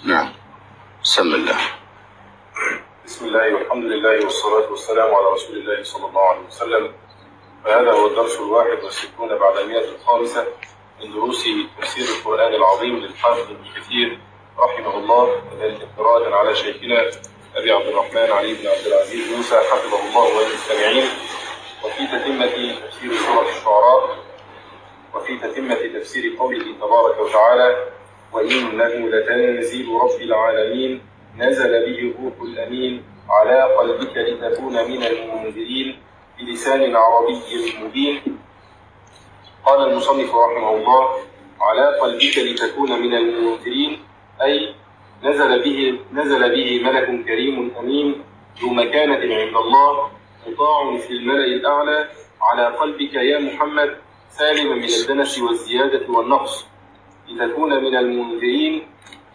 نعم. بسم الله. بسم الله والحمد لله والصلاة والسلام على رسول الله صلى الله عليه وسلم. فهذا هو الدرس 61 بعد 105 من دروس تفسير القرآن العظيم للحافظ ابن كثير رحمه الله، قراءة على شيخنا أبي عبد الرحمن علي بن عبد العزيز موسى حفظه الله وللمستمعين، وفي تتمة تفسير سورة الشعراء، وفي تتمة تفسير قوله تبارك وتعالى: وإنه لتنزيل رب العالمين نزل به الروح الأمين على قلبك لتكون من المنذرين بلسان عربي مبين. قال المصنف رحمه الله: على قلبك لتكون من المنذرين، أي نزل به ملك كريم أمين ذو مكانة عند الله مطاع في الملأ الأعلى على قلبك يا محمد، سالما من الدنس والزيادة والنقص، لتكون من المنذرين،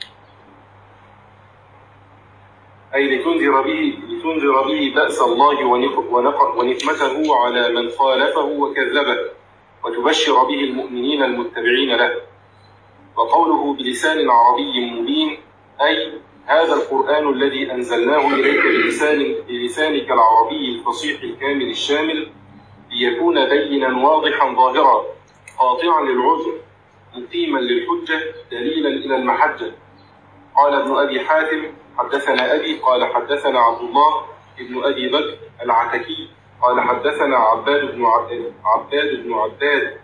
أي لتنذر به بأس الله ونقمته على من خالفه وكذبه، وتبشر به المؤمنين المتبعين له. وقوله بلسان عربي مبين، أي هذا القرآن الذي أنزلناه إليك بلسانك العربي الفصيح الكامل الشامل، ليكون بينا واضحا ظاهرا قاطعا للعذر مقيما للحجة دليلا إلى المحجة. قال ابن أبي حاتم: حدثنا أبي قال حدثنا عبد الله ابن أبي بكر العتكي قال حدثنا عباد بن عباد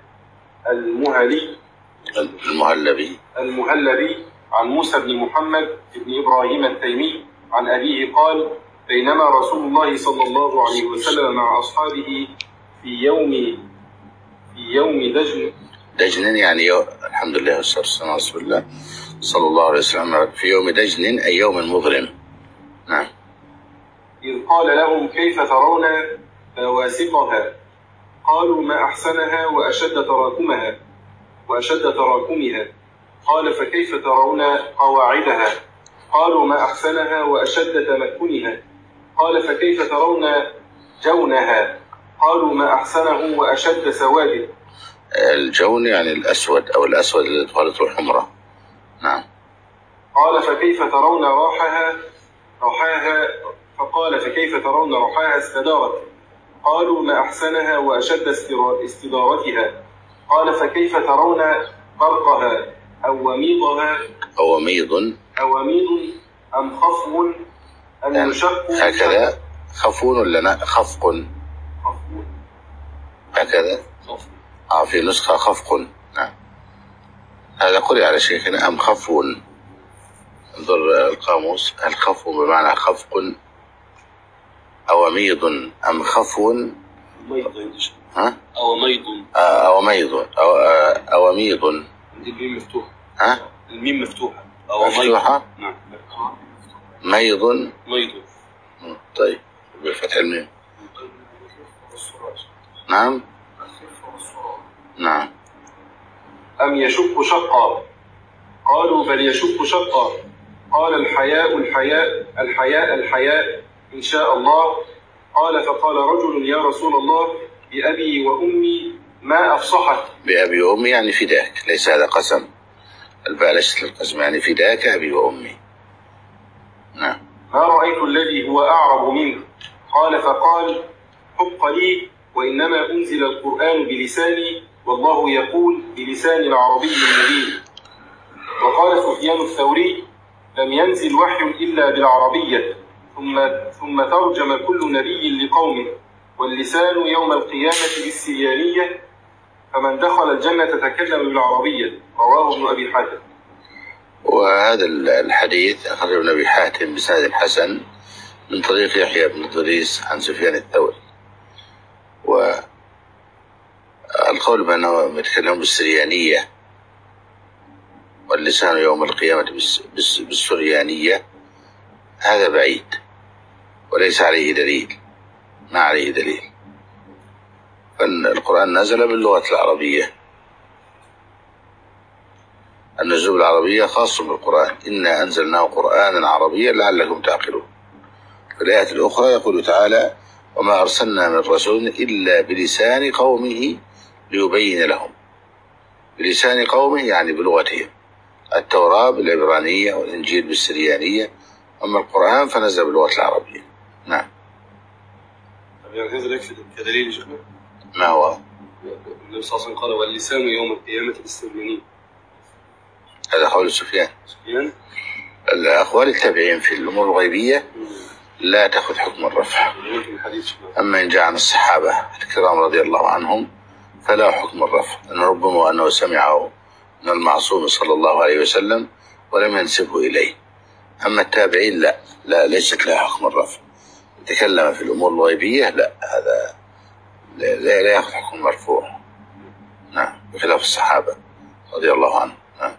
المهلبي عن موسى بن محمد بن إبراهيم التيمي عن أبيه قال: بينما رسول الله صلى الله عليه وسلم مع أصحابه في يوم دجن، يعني الحمد لله والصلاة والسلام على رسول الله صلى الله عليه وسلم، في يوم دجن أي يوم مظلم. نعم. إذ قال لهم: كيف ترون بواسطها؟ قالوا: ما أحسنها وأشد تراكمها. قال: فكيف ترون قواعدها؟ قالوا: ما أحسنها وأشد تمكنها. قال: فكيف ترون جونها؟ قالوا: ما أحسنه وأشد سواده. الجون يعني الأسود، أو الأسود اللي دخلته الحمرة. نعم. قال: فكيف ترون رحاها؟ فقال: فكيف ترون رحاها استدارت؟ قالوا: ما أحسنها وأشد استدارتها. قال: فكيف ترون برقها أو وميضها؟ أوميض أم خفو أم يشق؟ هكذا خفو ولا خفق؟ هكذا في نسخة خفق. نعم. هذا قرئ على شيخنا أم خفو. انظر القاموس، الخفو بمعنى خفق، أوميض أم خفو. أوميض. الميم مفتوحة. الميم مفتوحة. مفتوحة. نعم. ميض. طيب، بفتح الميم. نعم. نعم. أم يشق شقا؟ قالوا: بل يشق شقا. قال: الحياء إن شاء الله. قال: فقال رجل: يا رسول الله، بأبي وأمي ما أفصحك. بأبي وأمي يعني فداك، ليس هذا قسم، الباء ليست للقسم، يعني فداك أبي وأمي. نعم. ما رأيت الذي هو أعرب منه. قال: فقال: حق لي، وإنما أنزل القرآن بلساني، والله يقول بلسان عربي مبين. وقال سفيان الثوري: لم ينزل وحي إلا بالعربية، ثم ترجم كل نبي لقومه، واللسان يوم القيامة بالسريانية، فمن دخل الجنة تكلم بالعربية. رواه ابن أبي حاتم. وهذا الحديث أخرجه ابن أبي حاتم بسند حسن من طريق يحيى بن إدريس عن سفيان الثوري. والقول بأنه يتكلم بالسريانية واللسان يوم القيامة بالسريانية هذا بعيد، وليس عليه دليل، ما عليه دليل. فالقرآن نزل باللغة العربية، النزول العربية خاص بالقرآن، إنا أنزلناه قرآنا عربيا لعلكم تعقلون. في الآية الأخرى يقول تعالى: وما أرسلنا من رسول إلا بلسان قومه ليبين لهم. بلسان قومه يعني بلغتهم، التوراة بالعبرانية والإنجيل بالسريانية، أما القرآن فنزل باللغة العربية. نعم. يعني هذا يكفي كدليل يا شيخنا؟ ما هو؟ النبي صلى الله عليه وسلم قال: واللسان يوم القيامة بالسلمانين. هذا قول سفيان. الأقوال التابعين في الأمور الغيبية لا تأخذ حكم الرفع، أما إن جاء عن الصحابة الكرام رضي الله عنهم فلا حكم الرفع، أن ربما أنه سمعه من المعصوم صلى الله عليه وسلم ولم ينسبه إليه. أما التابعين لا ليست لها حكم الرفع. تكلم في الأمور الغيبية لا، هذا لا يأخذ حكم مرفوع. نعم، بخلاف الصحابة رضي الله عنهم. نعم.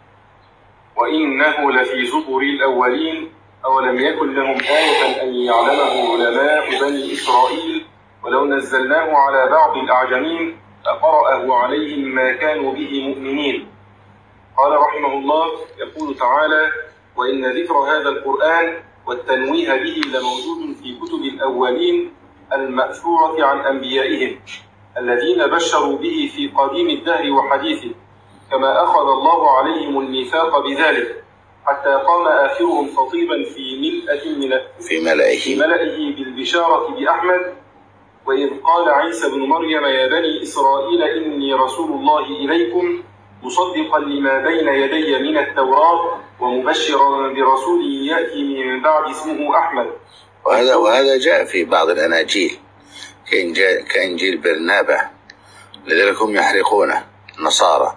وإنه لفي زبر الأولين أولم يكن لهم آية أن يعلمه علماء بني إسرائيل ولو نزلناه على بعض الأعجمين فقرأه عليهم ما كانوا به مؤمنين. قال رحمه الله: يقول تعالى: وإن ذكر هذا القرآن والتنويه به لموجود في كتب الأولين المأثورة عن أنبيائهم الذين بشروا به في قديم الدهر وحديثه، كما أخذ الله عليهم الميثاق بذلك حتى قام آخرهم خطيبا في ملئه بالبشارة بأحمد: وإذ قال عيسى بن مريم يا بني إسرائيل إني رسول الله إليكم مصدقا لما بين يدي من التوراة ومبشرا برسول يأتي من بعد اسمه أحمد. وهذا جاء في بعض الأناجيل كإنجيل برنابة، لذلك هم يحرقونه النصارى.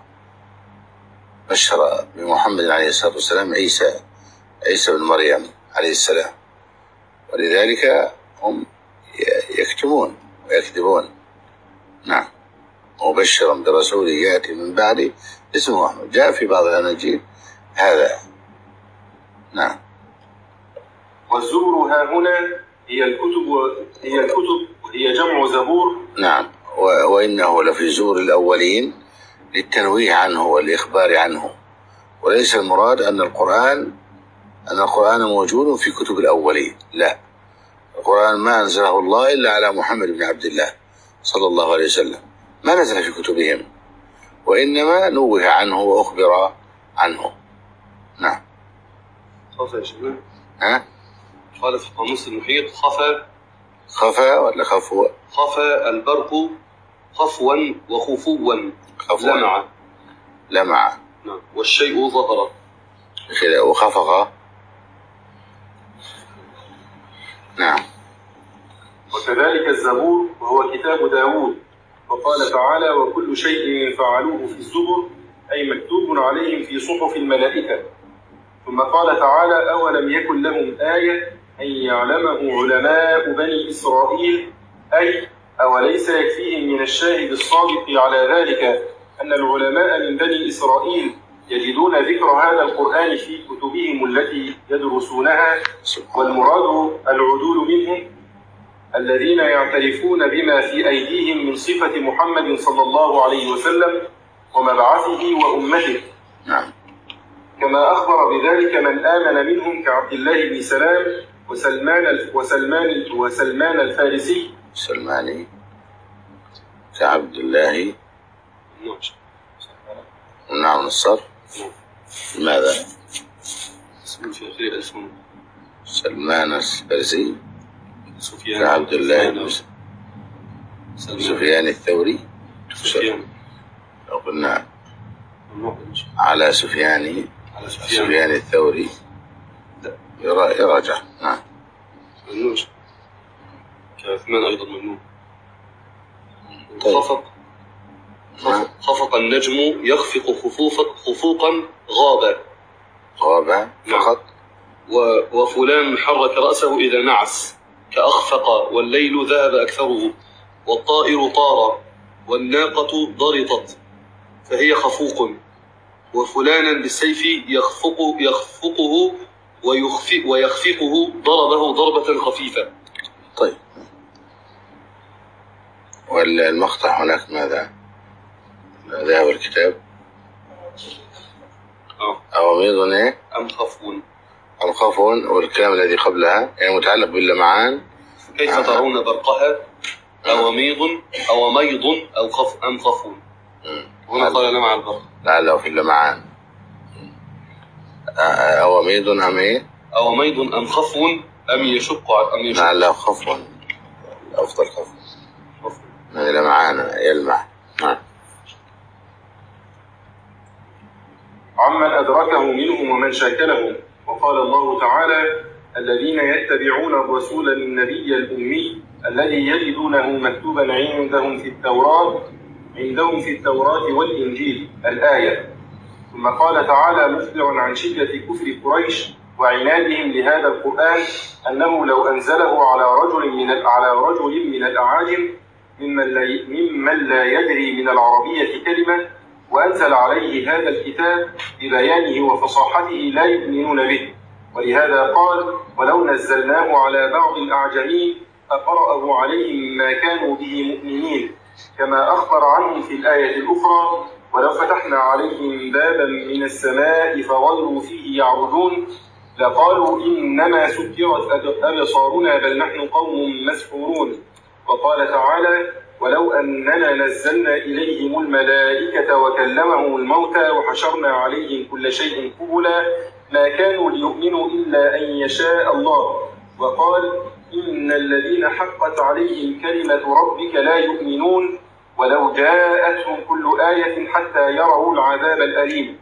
بشر بمحمد عليه الصلاة والسلام عيسى بن مريم عليه السلام، ولذلك هم يكتمون ويكذبون. نعم. مبشرا برسول يأتي من بعد اسمه أحمد، جاء في بعض الأناجيل هذا. نعم. والزبر ها هنا هي الكتب وهي جمع زبور. نعم. وإنه لفي زبر الأولين للتنويه عنه والإخبار عنه، وليس المراد أن القرآن موجود في كتب الأولين. لا، القرآن ما أنزله الله إلا على محمد بن عبد الله صلى الله عليه وسلم، ما نزل في كتبهم، وإنما نوه عنه وأخبر عنه. نعم. خفى يا شيخنا؟ ها؟ قال في قاموس المحيط: خفى ولا خفوا؟ خفى البرق خفوا وخفوا لمع. نعم. والشيء ظهر. وخفق. نعم. وكذلك الزبور وهو كتاب داود، وقال تعالى: وكل شيء فعلوه في الزبر، أي مكتوب عليهم في صحف الملائكة. ثم قال تعالى: أولم يكن لهم آية أن يعلمه علماء بني إسرائيل، أي أوليس يكفيهم من الشاهد الصادق على ذلك أن العلماء من بني إسرائيل يجدون ذكر هذا القرآن في كتبهم التي يدرسونها، والمراد العدول منهم الذين يعترفون بما في أيديهم من صفة محمد صلى الله عليه وسلم ومبعثه وأمته. نعم. كما أخبر بذلك من آمن منهم كعبد الله بن سلام وسلمان الفارسي. سلماني كعبد الله. نعم. الصرف. لماذا؟ سلمان الفارسي كعبد الله سفيان الثوري. لو قلنا على سفيان الثوري يراجع. نعم. ممنوع. كعثمان أيضا ممنوع. خفق النجم يخفق خفوقا غابا فقط. وفلان حرك رأسه إذا نعس كأخفق، والليل ذهب أكثره، والطائر طار، والناقة ضرطت فهي خفوق، وفلانا بالسيف يخفقه ويخفقه ضربه ضربة خفيفة. طيب، والمقطع هناك ماذا؟ ذهب الكتاب أواميض إيه؟ أم خفون، والكلام الذي قبلها يعني متعلق باللمعان. كيف ترون برقها؟ أواميض أم خفون. هنا قال لمع البرق لعله في اللمعان. أوميض أم إيه؟ أوميض أم خفو أم يشق لعله خفو، أفضل خفو من لمعان يلمع. عمن أدركه منهم ومن شاكله. وقال الله تعالى: الذين يتبعون الرسول النبي الأمي الذي يجدونه مكتوبا عندهم في التوراة والإنجيل. الآية. ثم قال تعالى مخبرا عن شدة كفر قريش وعنادهم لهذا القرآن أنه لو أنزله على رجل من الأعاجم ممن لا يدري من العربية كلمة وأنزل عليه هذا الكتاب ببيانه وفصاحته لا يؤمنون به. ولهذا قال: ولو نزلناه على بعض الأعجمين فقرأه عليهم ما كانوا به مؤمنين، كما أخبر عنهم في الآية الأخرى: ولو فتحنا عليهم بابا من السماء فظلوا فيه يعرجون لقالوا إنما سكرت أبصارنا بل نحن قوم مسحورون. وقال تعالى: ولو أننا نزلنا إليهم الملائكة وكلمهم الموتى وحشرنا عليهم كل شيء قبلا ما كانوا ليؤمنوا إلا أن يشاء الله. وقال: إن الذين حقت عليهم كلمة ربك لا يؤمنون ولو جاءتهم كل آية حتى يروا العذاب الأليم.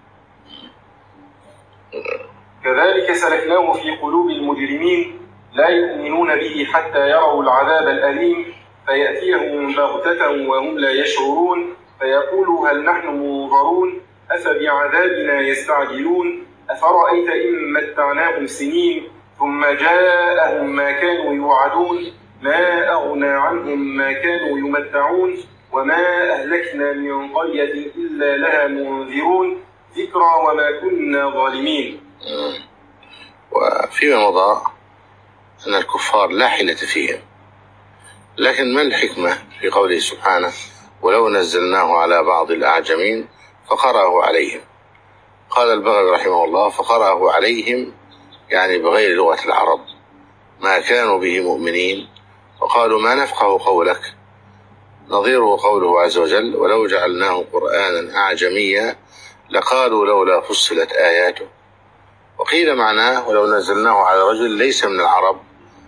كذلك سلكناه في قلوب المجرمين لا يؤمنون به حتى يروا العذاب الأليم فيأتيهم بغتة وهم لا يشعرون فيقولوا هل نحن منظرون أفبعذابنا يستعجلون أفرأيت إن متعناهم سنين ثم جاءهم ما كانوا يوعدون ما أغنى عنهم ما كانوا يمتعون وما أهلكنا من قرية إلا لها منذرون ذكرى وما كنا ظالمين. وفيما مضى أن الكفار لا حيلة فيهم، لكن ما الحكمة في قوله سبحانه: ولو نزلناه على بعض الأعجمين فقرأه عليهم؟ قال البغوي رحمه الله: فقرأه عليهم يعني بغير لغة العرب ما كانوا به مؤمنين، وقالوا ما نفقه قولك. نظيره قوله عز وجل: ولو جعلناه قرآنا أعجميا لقالوا لولا فصلت آياته. وقيل معناه: ولو نزلناه على رجل ليس من العرب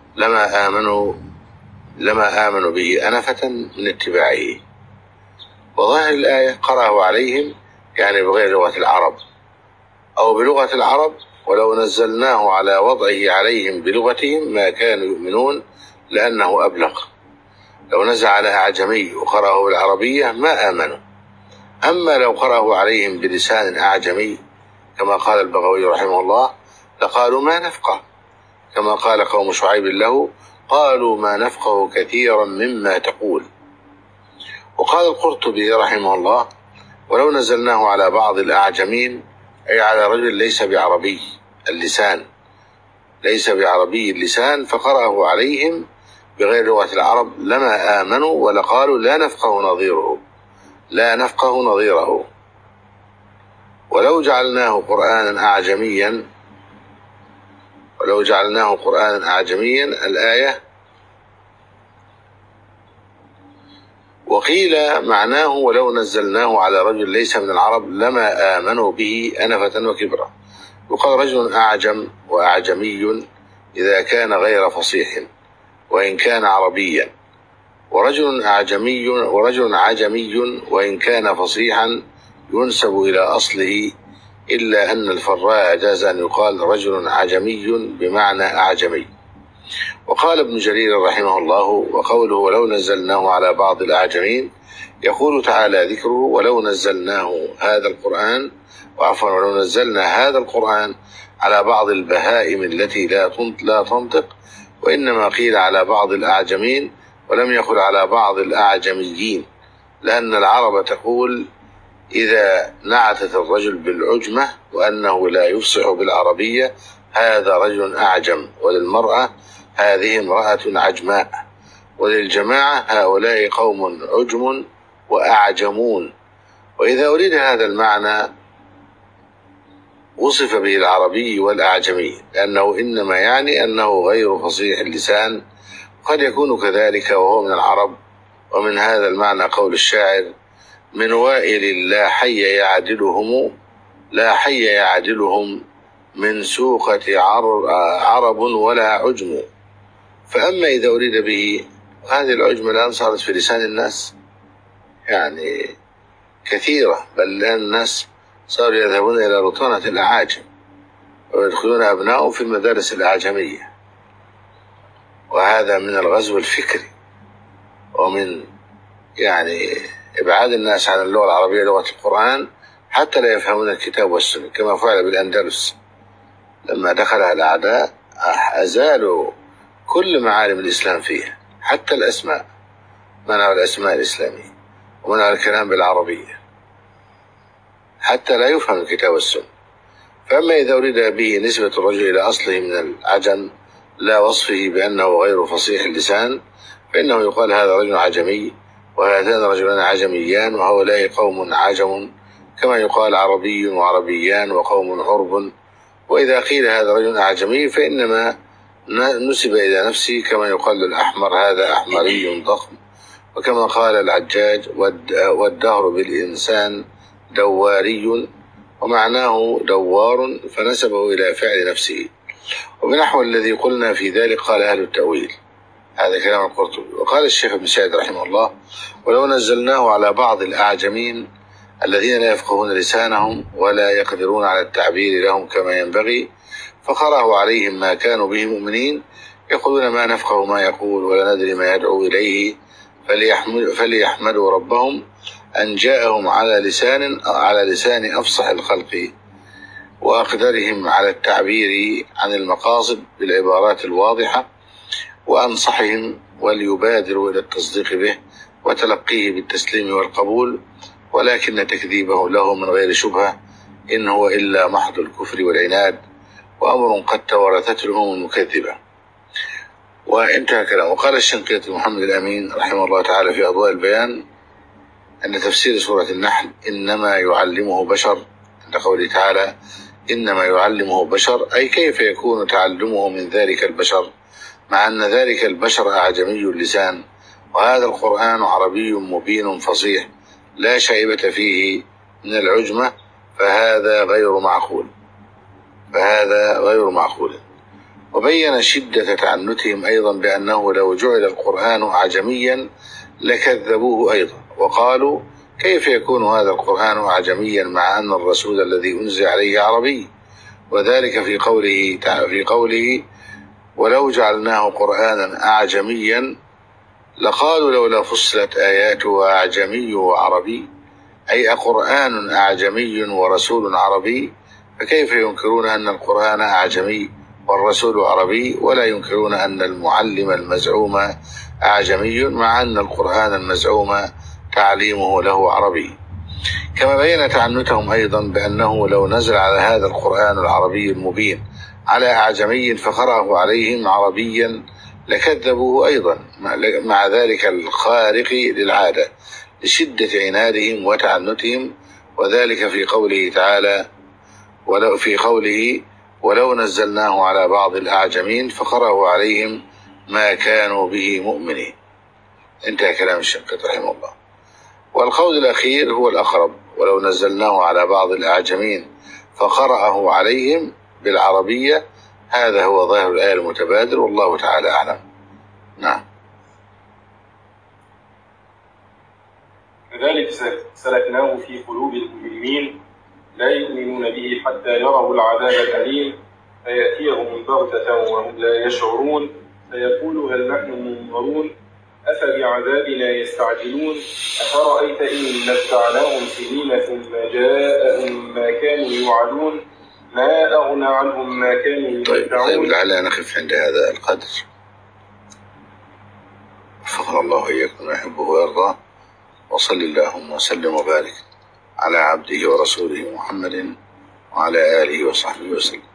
لما آمنوا به أنفة من اتباعه. وظاهر الآية قرأه عليهم يعني بغير لغة العرب أو بلغة العرب، ولو نزلناه على وضعه عليهم بلغتهم ما كانوا يؤمنون لأنه أبلغ. لو نزل على أعجمي وقرأه بالعربية ما آمنوا. أما لو قرأه عليهم بلسان أعجمي كما قال البغوي رحمه الله لقالوا ما نفقه، كما قال قوم شعيب له: قالوا ما نفقه كثيرا مما تقول. وقال القرطبي رحمه الله: ولو نزلناه على بعض الأعجمين أي على رجل ليس بعربي اللسان فقرأه عليهم بغير لغة العرب لما آمنوا ولقالوا لا نفقه نظيره. ولو جعلناه قرآنا أعجميا الآية. وقيل معناه: ولو نزلناه على رجل ليس من العرب لما آمنوا به أنفة وكبرا. وقال: رجل أعجم وأعجمي إذا كان غير فصيح وإن كان عربيا، ورجل عجمي وإن كان فصيحا ينسب إلى أصله، إلا أن الفراء جاز أن يقال رجل عجمي بمعنى أعجمي. وقال ابن جرير رحمه الله: وقوله ولو نزلناه على بعض الأعجمين يقول تعالى ذكره: ولو نزلنا هذا القرآن على بعض البهائم التي لا تنطق، وإنما قيل على بعض الأعجمين ولم يقل على بعض الأعجميين، لأن العرب تقول إذا نعتت الرجل بالعجمة وأنه لا يفصح بالعربية: هذا رجل أعجم. وللمرأة: هذه امرأة عجماء. وللجماعة: هؤلاء قوم عجم وأعجمون. وإذا أريد هذا المعنى وصف به العربي والأعجمي، لأنه إنما يعني أنه غير فصيح اللسان، قد يكون كذلك وهو من العرب. ومن هذا المعنى قول الشاعر: من وائل لا حي يعدلهم لا حي يعدلهم من سوقة عرب ولا عجم. فأما إذا أريد به، هذه العجمة الآن صارت في لسان الناس يعني كثيرة، بل الآن الناس صاروا يذهبون إلى رطانة الأعاجم ويدخلون أبنائهم في المدارس الأعجمية، وهذا من الغزو الفكري ومن يعني إبعاد الناس عن اللغة العربية لغة القرآن حتى لا يفهمون الكتاب والسنة، كما فعل بالأندلس لما دخلها الأعداء أزالوا كل معالم الإسلام فيها، حتى الأسماء، منعوا الأسماء الإسلامية ومنعوا الكلام بالعربية حتى لا يفهم الكتاب والسنة. فأما إذا أريد به نسبة الرجل إلى أصله من العجم لا وصفه بأنه غير فصيح اللسان، فإنه يقال هذا رجل عجمي وهذان رجلان عجميان وهؤلاء قوم عجم، كما يقال عربي وعربيان وقوم عرب. وإذا قيل هذا رجل أعجمي فإنما نسب إلى نفسه، كما يقال للأحمر هذا أحمري ضخم، وكما قال الحجاج والدهر بالإنسان دواري، ومعناه دوار فنسبه إلى فعل نفسه. وبنحو الذي قلنا في ذلك قال أهل التأويل. هذا كلام القرطبي. وقال الشيخ ابن سعد رحمه الله: ولو نزلناه على بعض الأعجمين الذين لا يفقهون لسانهم ولا يقدرون على التعبير لهم كما ينبغي، فقرأه عليهم ما كانوا به مؤمنين، يقولون ما نفقه ما يقول ولا ندري ما يدعو إليه، فليحمدوا ربهم أن جاءهم على لسان أفصح الخلق وأقدرهم على التعبير عن المقاصد بالعبارات الواضحة، وأنصحهم وليبادروا إلى التصديق به وتلقيه بالتسليم والقبول، ولكن تكذيبه له من غير شبهة إن هو إلا محض الكفر والعناد، وأمر قد تورثته الأمم المكذبة. وانتهى كلامه. وقال الشنقيطي محمد الأمين رحمه الله تعالى في أضواء البيان أن تفسير سورة النحل إنما يعلمه بشر، عند قوله تعالى إنما يعلمه بشر، أي كيف يكون تعلمه من ذلك البشر مع أن ذلك البشر أعجمي اللسان، وهذا القرآن عربي مبين فصيح لا شائبة فيه من العجمة، فهذا غير معقول. وبين شدة تعنتهم أيضا بأنه لو جعل القرآن أعجميا لكذبوه أيضا، وقالوا كيف يكون هذا القرآن أعجميا مع أن الرسول الذي أنزل عليه عربي، وذلك في قوله ولو جعلناه قرآنا أعجميا لقالوا لولا فصلت آياته أعجمي وعربي، أي أقرآن أعجمي ورسول عربي، فكيف ينكرون أن القرآن أعجمي والرسول عربي، ولا ينكرون أن المعلم المزعوم أعجمي مع أن القرآن المزعوم تعليمه له عربي. كما بين تعنتهم أيضا بأنه لو نزل على هذا القرآن العربي المبين على أعجمي فقرأه عليهم عربيا لكذبوه أيضا مع ذلك الخارق للعادة لشدة عنادهم وتعنتهم، وذلك في قوله تعالى ولو نزلناه على بعض الأعجمين فقرأه عليهم ما كانوا به مؤمنين. انتهى كلام الشنقيطي رحمه الله. والقول الأخير هو الأقرب، ولو نزلناه على بعض الأعجمين فقرأه عليهم بالعربية، هذا هو ظاهر الآية المتبادر، والله تعالى أعلم. نعم. كذلك سلكناه في قلوب المجرمين لا يؤمنون به حتى يروا العذاب الأليم، فيأتيهم بغتة وهم لا يشعرون، فيقولوا هل نحن منظرون أفبعذابنا يستعجلون أفرأيت إن متعناهم سنين ثم جاءهم ما كانوا يوعدون ما أغنى عنهم ما كانوا يمتعون. طيب لعلنا نقف عند هذا القدر. وفقنا الله وإياكم ما يحبه ويرضى، وصل اللهم وسلم وبارك على عبده ورسوله محمد وعلى آله وصحبه وسلم.